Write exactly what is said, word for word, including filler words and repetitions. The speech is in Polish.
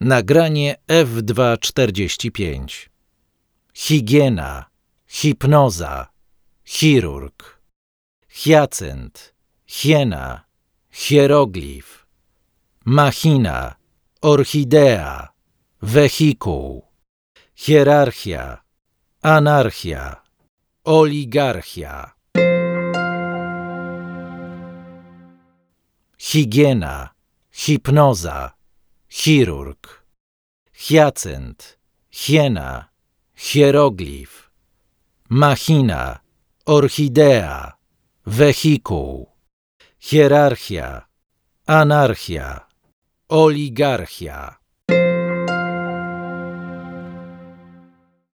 Nagranie F dwieście czterdzieści pięć. Higiena, hipnoza, chirurg. Hyacynt, hiena, hieroglif. Machina, orchidea, wehikuł. Hierarchia, anarchia, oligarchia. Higiena, hipnoza, chirurg. Hyacynt, hiena, hieroglif. Machina, orchidea, wehikuł. Hierarchia, anarchia, oligarchia.